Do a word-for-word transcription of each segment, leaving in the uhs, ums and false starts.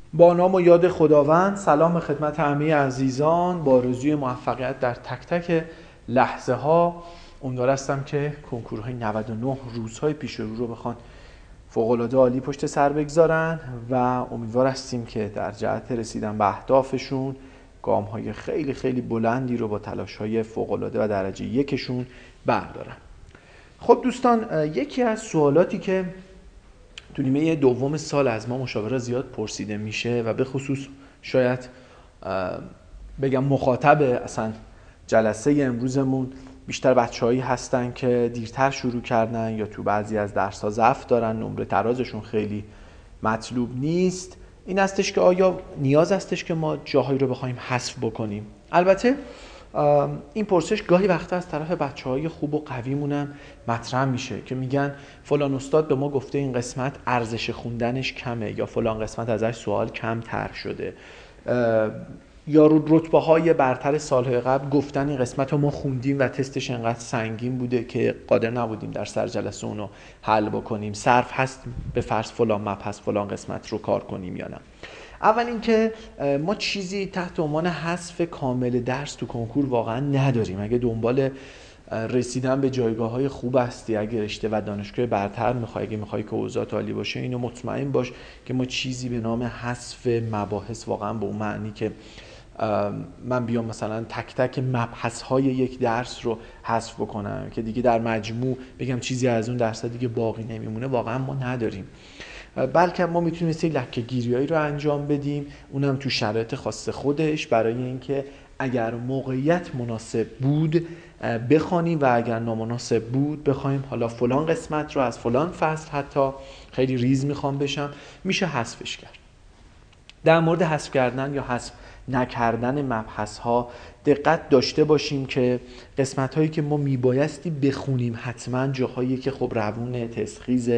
با نام و یاد خداوند. سلام خدمت همه عزیزان، با آرزوی موفقیت در تک تک لحظه ها. امیدوار هستم که کنکورهای نود و نه روزهای پیش رو رو بخوان فوق‌العاده عالی پشت سر بگذارن و امیدوار هستیم که در جهت رسیدن به اهدافشون گام‌های خیلی خیلی بلندی رو با تلاش‌های فوق‌العاده و درجه یکشون بردارن. خب دوستان، یکی از سوالاتی که تو نیمه دوم سال از ما مشاورا زیاد پرسیده میشه و به خصوص شاید بگم مخاطب اصلا جلسه امروزمون بیشتر بچه‌هایی هستن که دیرتر شروع کردن یا تو بعضی از درس‌ها ضعف دارن، نمره ترازشون خیلی مطلوب نیست، این هستش که آیا نیاز هستش که ما جاهایی رو بخوایم حذف بکنیم. البته این پرسش گاهی وقتا از طرف بچه‌های خوب و قویمون هم مطرح میشه که میگن فلان استاد به ما گفته این قسمت ارزش خوندنش کمه یا فلان قسمت ازش سوال کم تر شده، یا رو رتبه‌های برتر سال‌های قبل گفتن این قسمت رو ما خوندیم و تستش انقدر سنگین بوده که قادر نبودیم در سر جلسه اونو حل بکنیم. صرف هست به فرض فلان مبحث فلان قسمت رو کار کنیم یا نه. اول اینکه ما چیزی تحت عنوان حذف کامل درس تو کنکور واقعا نداریم. اگه دنبال رسیدن به جایگاه‌های خوب هستی، اگه رشته و دانشگاه برتر می‌خوای، اگه می‌خوای که اوضاع عالی باشه، اینو مطمئن باش که ما چیزی به نام حذف مباحث واقعا به اون معنی که من بیام مثلا تک تک مبحث‌های یک درس رو حذف بکنم که دیگه در مجموع بگم چیزی از اون درس دیگه باقی نمیمونه، واقعا ما نداریم. بلکه ما میتونیم مثل لکه گیریایی رو انجام بدیم، اونم تو شرایط خاص خودش، برای اینکه اگر موقعیت مناسب بود بخوانیم و اگر نامناسب بود بخوایم حالا فلان قسمت رو از فلان فصل حتی خیلی ریز میخوام بشم میشه حذفش کرد. در مورد حذف کردن یا حذف نکردن مبحث ها دقت داشته باشیم که قسمت هایی که ما میبایستی بخونیم حتما جاهایی که خب روون تسخیز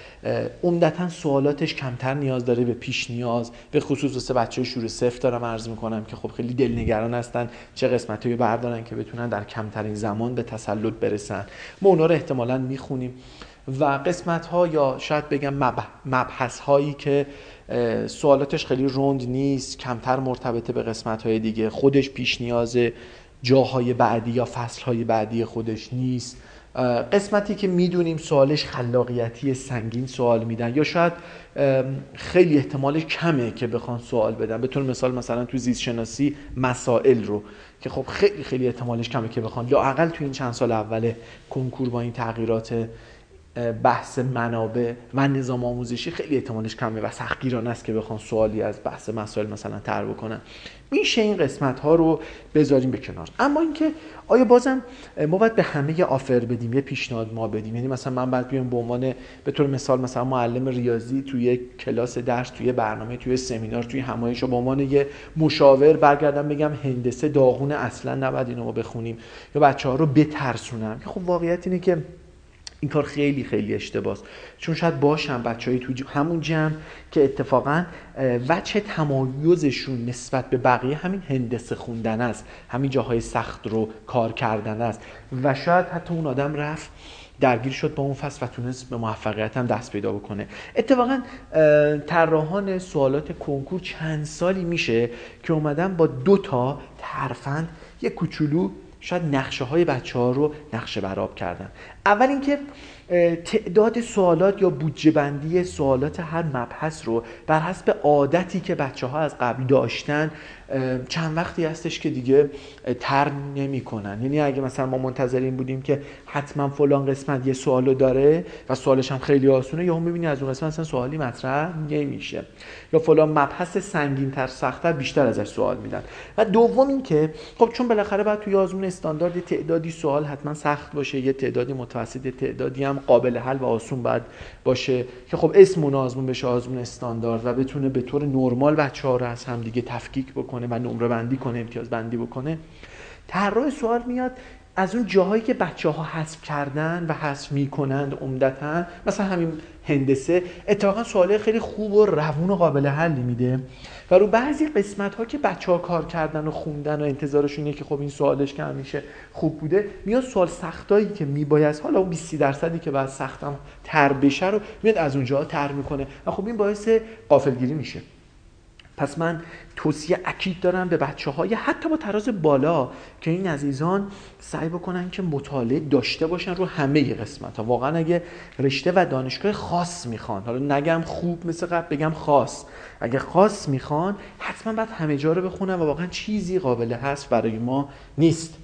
عمدتاً سوالاتش کمتر نیاز داره به پیش نیاز، به خصوص واسه بچه‌های شروع صفر دارم عرض میکنم که خب خیلی دلنگران هستن چه قسمتایی بردارن که بتونن در کمترین زمان به تسلط برسن. ما اونا رو احتمالاً میخونیم و قسمت ها یا شاید بگم مبحث هایی که سوالاتش خیلی روند نیست، کمتر مرتبطه به قسمت های دیگه، خودش پیش نیاز جاهای بعدی یا فصل های بعدی خودش نیست، قسمتی که میدونیم سوالش خلاقیتی سنگین سوال میدن یا شاید خیلی احتمالش کمه که بخوان سوال بدن، به طور مثال مثلا تو زیست شناسی مسائل رو که خب خیلی خیلی احتمالش کمه که بخوان، لااقل تو این چند سال اول کنکور با این تغییرات بحث منابع و نظام آموزشی خیلی احتمالش کمه و سختگیرانه است که بخوان سوالی از بحث مسائل مثلا طرح بکنن. میشه این قسمت ها رو بذاریم به کنار. اما اینکه آیا بازم ما باید به همه یه آفر بدیم، یه پیشنهاد ما بدیم؟ یعنی مثلا من باید بیام به عنوان به طور مثال مثلا معلم ریاضی توی یک کلاس درس، توی برنامه، توی سمینار، توی همایش و به عنوان یه مشاور برگردم بگم هندسه داغونه اصلا نباید اینو بخونیم یا بچه‌ها رو بترسونم؟ خب واقعیت اینه که این کار خیلی خیلی اشتباهه، چون شاید باشن بچه‌های تو همون جمع که اتفاقا وجه تمایزشون نسبت به بقیه همین هندسه خوندن است، همین جاهای سخت رو کار کردن است و شاید حتی اون آدم رفت درگیر شد با اون فصل و تونست به موفقیت هم دست پیدا بکنه. اتفاقا طراحان سوالات کنکور چند سالی میشه که اومدن با دو تا ترفند یک کوچولو شاید نقشه های بچه ها رو نقشه برآب کردن. اول اینکه تعداد سوالات یا بودجه بندی سوالات هر مبحث رو بر حسب عادتی که بچه ها از قبل داشتن چند وقتی هستش که دیگه تر نمی کنن. یعنی اگه مثلا ما منتظرین بودیم که حتما فلان قسمت یه سوالو داره و سوالش هم خیلی آسونه، یا هم میبینی از اون قسمت مثلا سوالی مطرح نمیشه، یا فلان مبحث سنگین تر سخت‌تر بیشتر ازش سوال میدن. و دوم این که خب چون بالاخره باید توی آزمون استاندارد تعدادی سوال حتما سخت باشه، یه تعدادی متوسط، تعدادی هم قابل حل و آسون باید باشه که خب اسم اون آزمون بشه آزمون استاندارد و بتونه به طور نرمال بچه‌ها رو از هم دیگه تفکیک بکنه و نمره بندی کنه، امتیاز بندی بکنه. طراح سوال میاد از اون جاهایی که بچه‌ها حذف کردن و حذف میکنند عمدتاً، مثلا همین هندسه، اتفاقا سوالای خیلی خوب و روون و قابل حلی میده و رو بعضی قسمت‌ها که بچه‌ها کار کردن و خوندن و انتظارشون اینه که خب این سوالش که همیشه خوب بوده، میاد سوال سختایی که میباید حالا اون بیست درصدی که بعد سختم تر بشه رو میاد از اونجا تر میکنه و خب این باعث غافلگیری میشه. پس من توصیه اکید دارم به بچه‌های حتی با تراز بالا که این عزیزان سعی بکنن که مطالعه داشته باشن رو همه قسمت‌ها. واقعا اگه رشته و دانشگاه خاص میخوان، حالا نگم خوب مثل قبل بگم خاص، اگه خاص میخوان حتما باید همه جا رو بخونن و واقعا چیزی قابل حذف برای ما نیست.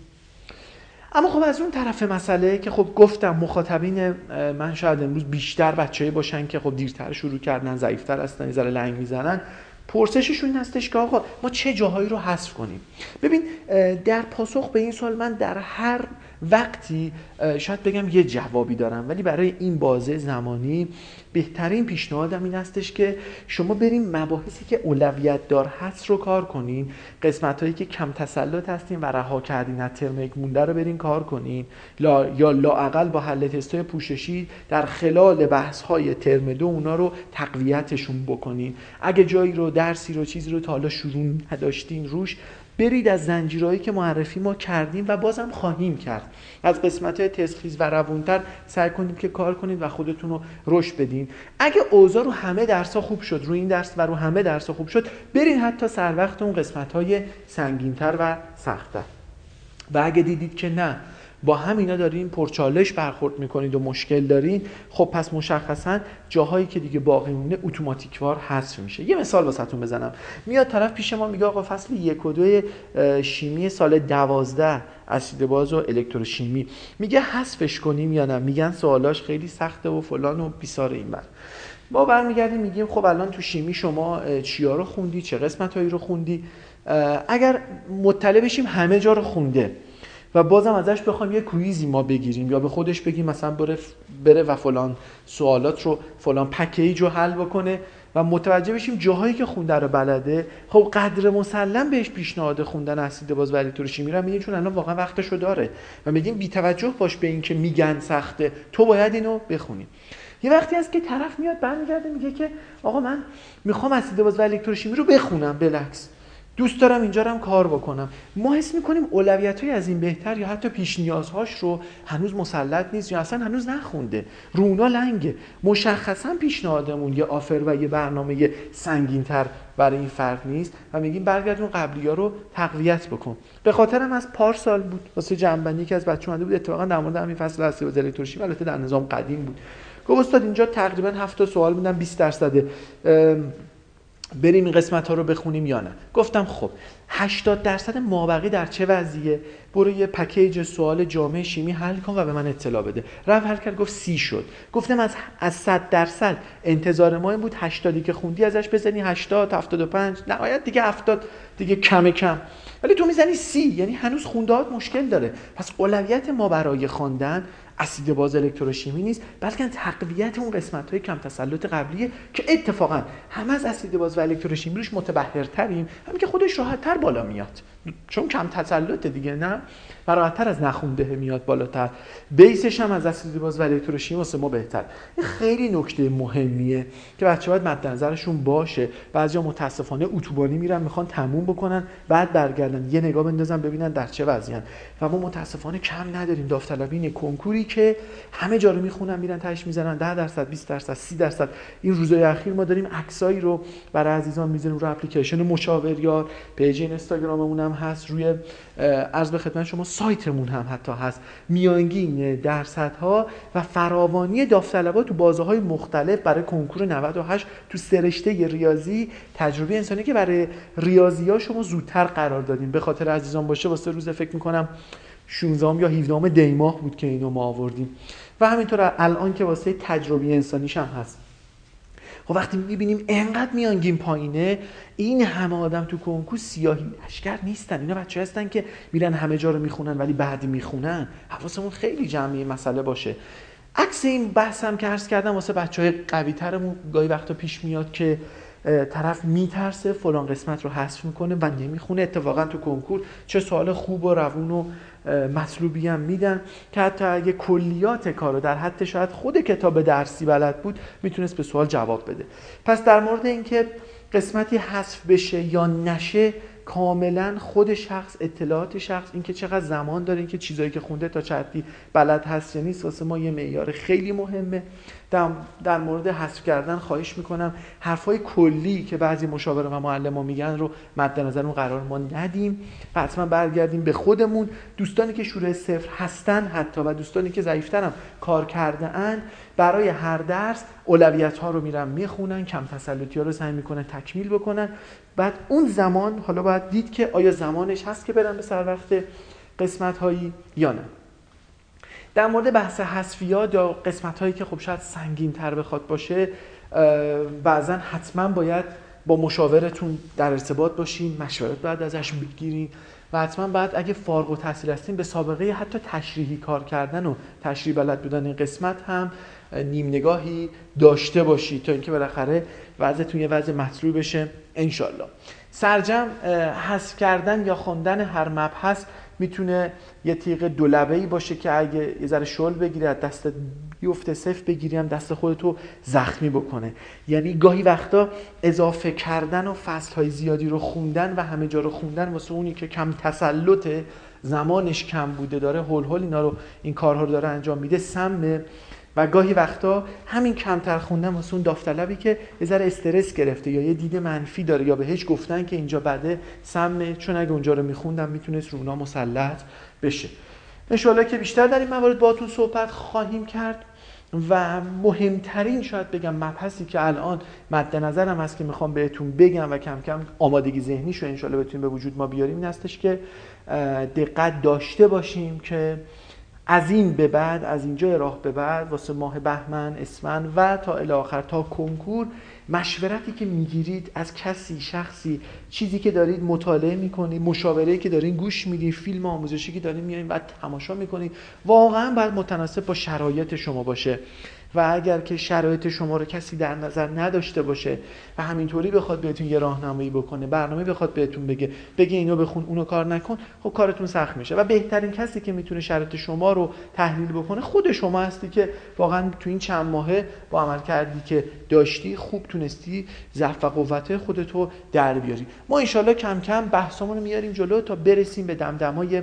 اما خب از اون طرف مسئله که خب گفتم مخاطبین من شاید امروز بیشتر بچه‌ای باشن که خب دیرتر شروع کردن، ضعیف‌تر هستن، یه ذره لنگ میزنن. پرسششون این هستش که آقا ما چه جاهایی رو حذف کنیم؟ ببین در پاسخ به این سوال من در هر وقتی شاید بگم یه جوابی دارم، ولی برای این بازه زمانی بهترین پیشنهادم این هستش که شما بریم مباحثی که اولویت دار هست رو کار کنین، قسمت‌هایی که کم تسلط هستین و رها کردین از ترم یک مونده رو برین کار کنین، لا یا لااقل با حل تست‌های پوششی در خلال بحث‌های ترم دو اونا رو تقویتشون بکنین. اگه جایی رو درسی رو چیزی رو تا حالا شروع نداشتین روش، برید از زنجیرهایی که معرفی ما کردیم و بازم خواهیم کرد از قسمت‌های تسخیص و روونتر سعی کنید که کار کنید و خودتون رو رشد بدین. اگه اوضاع رو همه درس‌ها خوب شد، رو این درس و رو همه درس‌ها خوب شد، برین حتی سر وقت اون قسمت‌های سنگین‌تر و سخت‌تر. و اگه دیدید که نه با همینا دارین پرچالش برخورد میکنید و مشکل دارین، خب پس مشخصا جاهایی که دیگه باقی مونده اتوماتیکوار حذف میشه. یه مثال واسهتون بزنم. میاد طرف پیش ما میگه آقا فصل یک و دو شیمی سال دوازده اسید باز و الکتروشیمی، میگه حذفش کنیم یا نه؟ میگن سوالاش خیلی سخته و فلان و بیسار این بر. ما برمیگردیم میگیم خب الان تو شیمی شما چیا رو خوندی، چه قسمتایی رو خوندی؟ اگر مطلع بشیم همه جا رو خونده و بازم ازش بخوایم یه کویزی ما بگیریم یا به خودش بگیم مثلا بره بره و فلان سوالات رو فلان پکیج رو حل بکنه و متوجه بشیم جاهایی که خونده رو بلده، خب قدر مسلم بهش پیشنهاد خوندن اسید باز و الکتروشیمی رو میگیم چون الان واقعا وقتشو داره و میگیم بی توجه باش به این که میگن سخته، تو باید اینو بخونی. یه وقتی هست که طرف میاد برمیگرده میگه که آقا من میخوام اسید باز و الکتروشیمی رو بخونم، بالعکس دوست دارم اینجا رو هم کار بکنم. ما حس میکنیم اولویت‌های از این بهتر یا حتی پیش نیازهاش رو هنوز مسلط نیست یا اصلا هنوز نخونده، رو اونا لنگه. مشخصا پیشنهادمون یه آفر و یه برنامه سنگین‌تر برای این فرد نیست و میگیم برگردون قبلی‌ها رو تقویت بکن. به خاطرم از پارسال بود واسه جنبندی که از بچه‌ها اومده بود اتفاقا در مورد همین فصل اسید باز الکتروشیمی، البته در نظام قدیم بود. گفت استاد اینجا تقریبا هفت تا سوال میدم بیست درصده، بریم این قسمت ها رو بخونیم یا نه؟ گفتم خب هشتاد درصد مابقی در چه وضعیه؟ برو یه پکیج سوال جامعه شیمی حل کن و به من اطلاع بده. رفت حل کرد گفت سی شد. گفتم از از صد درصد انتظار ما این بود هشتادی که خوندی ازش بزنی هشتاد، هفتاد و پنج، نهایت دیگه هفتاد، دیگه کم کم. ولی تو میزنی سی، یعنی هنوز خوندهات مشکل داره. پس اولویت ما برای خواندن اسید باز الکتروشیمی نیست، بلکه تقویت اون قسمت‌های کم تسلط قبلیه که اتفاقا هم از اسید باز و الکتروشیمی روش متبحرتریم، هم که خودش راحت‌تر بالا میاد چون کم تسلط دیگه، نه و راحت‌تر از نخونده میاد بالاتر. بیسش هم از اسید باز و الکتروشیمی واسه ما بهتر. این خیلی نکته مهمیه که بچه‌ها باید مد نظرشون باشه. بعضیا متاسفانه اتوبانی میرن میخوان تموم بکنن بعد برگردن یه نگاه بندازن ببینن در چه وضعین و ما متاسفانه کم نداریم داوطلبین کنکوری که همه جا رو میخونن میرن تهش میزنن ده درصد، بیست درصد، سی درصد. این روزهای اخیر ما داریم عکسایی رو برای عزیزان میذاریم رو اپلیکیشن مشاوریار، پیج اینستاگراممون هم هست، روی عرض به خدمت شما سایتمون هم حتی هست، میانگین درصدها و فراوانی داوطلبا تو بازه‌های مختلف برای کنکور نود و هشت تو سرشته ریاضی، تجربه انسانی که برای ریاضی‌ها شما زودتر قرار دادیم. به خاطر عزیزان باشه واسه روز فکر می‌کنم شانزدهم یا هفدهم دی ماه بود که اینو ما آوردیم و همینطور الان که واسه تجربه انسانیش هم هست. خب وقتی می‌بینیم انقدر میانگین پایینه، این همه آدم تو کنکور سیاهی لشکر نیستن، اینا بچه‌ها هستن که میرن همه جا رو میخونن ولی بعد میخونن. حواسمون خیلی جمعی مسئله باشه. عکس این بحث هم که عرض کردم واسه بچه‌های قوی‌ترمون گاهی وقتا پیش میاد که طرف میترسه فلان قسمت رو حذف میکنه و نمیخونه. اتفاقا تو کنکور چه سوال خوب و روون و مطلوبی هم میدن که حتی اگه کلیات کارو در حد شاید خود کتاب درسی بلد بود میتونست به سوال جواب بده. پس در مورد اینکه قسمتی حذف بشه یا نشه کاملا خود شخص، اطلاعات شخص، اینکه چقدر زمان داره، اینکه چیزایی که خونده تا چه حدی بلد هست یا نیست، واسه ما یه معیار خیلی مهمه در, در مورد حذف کردن خواهش میکنم حرفای کلی که بعضی مشاور و معلمان میگن رو مد نظرمون قرار ما ندیم و حتما برگردیم به خودمون. دوستانی که شروع صفر هستن حتی و دوستانی که ضعیف‌تر هم کار کرده اند برای هر درس اولویت ها رو میرن میخونن، کم تسلطی ها رو سعی میکنن تکمیل بکنن. بعد اون زمان حالا باید دید که آیا زمانش هست که برن به سر وقت قسمت هایی یا نه. در مورد بحث حذفیات یا قسمت هایی که خب شاید سنگین تر بخواد باشه، بعضا حتما باید با مشاورتون در ارتباط باشین، مشورت باید ازش بگیرین و حتما بعد اگه فارغ التحصیل هستین به سابقه حتی تشریحی کار کردن و تشریح بلد بودن این قسمت هم نیم نگاهی داشته باشید تا اینکه بالاخره وضعتون یه وضع مطلوب بشه انشالله. سرجم حذف کردن یا خوندن هر مبحث میتونه یه تیغ دولبه‌ای باشه که اگه یه ذره شل بگیره از دست بیفته صفر بگیری هم دست خودتو زخمی بکنه. یعنی گاهی وقتا اضافه کردن و فصل‌های زیادی رو خوندن و همه جا رو خوندن واسه اونی که کم تسلطه، زمانش کم بوده، داره هول هول اینا رو این کارها رو داره انجام میده، سمه. و گاهی وقتا همین کمتر خوندن واسه اون داوطلبی که یه ذره استرس گرفته یا یه دید منفی داره یا بهش گفتن که اینجا بده، سمه، چون اگه اونجا رو میخوندم میتونست رو اونا مسلط بشه. انشالله که بیشتر در این موارد باهاتون صحبت خواهیم کرد و مهمترین شاید بگم مبحثی که الان مد نظرم هست که میخوام بهتون بگم و کم کم آمادگی ذهنیشو انشالله بتونیم به وجود ما بیاریم این هستش که دقت داشته باشیم که از این به بعد، از اینجا راه به بعد واسه ماه بهمن، اسفند و تا الی آخر تا کنکور مشورتی که میگیرید از کسی، شخصی، چیزی که دارید مطالعه میکنید، مشاوره‌ای که دارین گوش میدید، فیلم آموزشی که دارین میایین بعد تماشا میکنید، واقعا باید متناسب با شرایط شما باشه. و اگر که شرایط شما رو کسی در نظر نداشته باشه و همینطوری بخواد بهتون یه راهنمایی بکنه، برنامه بخواد بهتون بگه بگه اینو بخون اونو کار نکن، خب کارتون سخت میشه. و بهترین کسی که میتونه شرایط شما رو تحلیل بکنه خود شما هستی که واقعا تو این چند ماهه با عمل کردی که داشتی خوب تونستی ضعف و قوت خودتو در بیاری. ما انشالله کم کم بحثمون رو میاریم جلو تا برسیم به دمدمای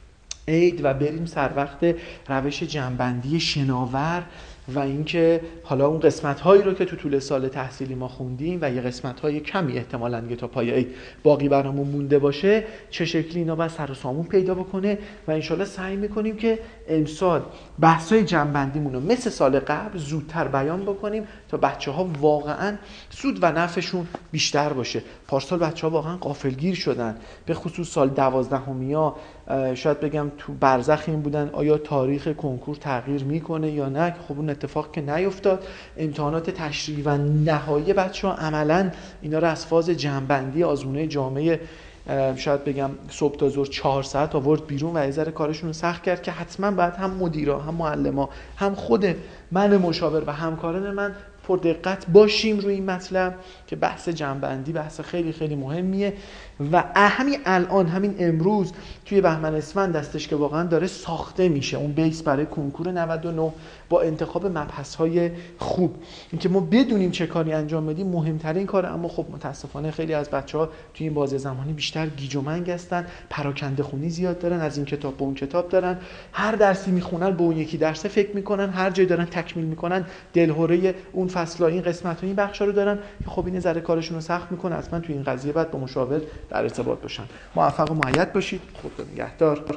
عید و بریم سر وقت روش جمع‌بندی شناور و اینکه حالا اون قسمت‌هایی رو که تو طول سال تحصیلی ما خوندیم و یه قسمت‌های کمی احتمالاً دیگه تا پای عید باقی برامون مونده باشه چه شکلی اینا باید سر و سامون پیدا بکنه و انشالله سعی می‌کنیم که امسال بحث‌های جمع‌بندیمون رو مثل سال قبل زودتر بیان بکنیم تا بچه‌ها واقعاً سود و نفعشون بیشتر باشه. پارسال بچه‌ها واقعاً غافلگیر شدن، به خصوص سال دوازدهمیا شاید بگم تو برزخ این بودن آیا تاریخ کنکور تغییر میکنه یا نه. خب اون اتفاق که نیفتاد. امتحانات تشریحی و نهایی بچه‌ها عملاً اینا رو از فاز جمع‌بندی آزمونه جامعه شاید بگم صبح تا ظهر چهار ساعت آورد بیرون و یه ذره کارشون رو سخت کرد که حتما باید هم مدیرا، هم معلما، هم خود من مشاور و همکاران من پر دقت باشیم روی این مطلب که بحث جمع‌بندی بحث خیلی خیلی مهمیه و همین الان همین امروز توی بهمن اسفند دستش که واقعا داره ساخته میشه اون بیس برای کنکور نود و نه با انتخاب مبحث‌های خوب. اینکه ما بدونیم چه کاری انجام بدیم مهمترین کاره، اما خب متاسفانه خیلی از بچه‌ها توی این بازه زمانی بیشتر گیج و منگ هستن، پراکنده خونی زیاد دارن، از این کتاب به اون کتاب دارن، هر درسی میخونن به اون یکی درس فکر میکنن، هر جای دارن تکمیل میکنن دلهوره اون فصل‌ها این قسمت‌ها این بخشا رو دارن که خب این ذره کارشون رو سخت میکنه. اصلا توی این قضیه بعد با مشاور در ارتباط باشن. موفق و مؤید باشید. خدا نگهدار.